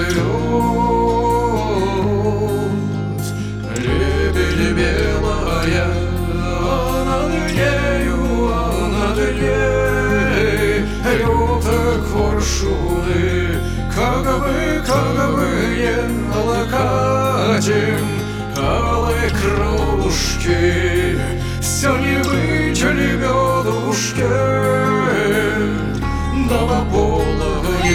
Лебедь белая, а над нею, а над ней лёток воршуны, как бы не локатим алые кружки, все не быть лебедушке новополые.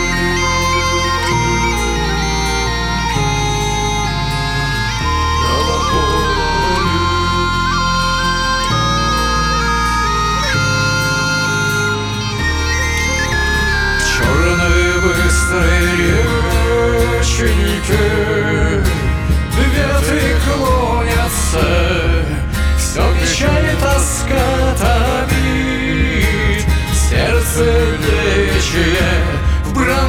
Быстрые реченьки, ветви клонятся, все печаль и тоска томит, сердце лечие в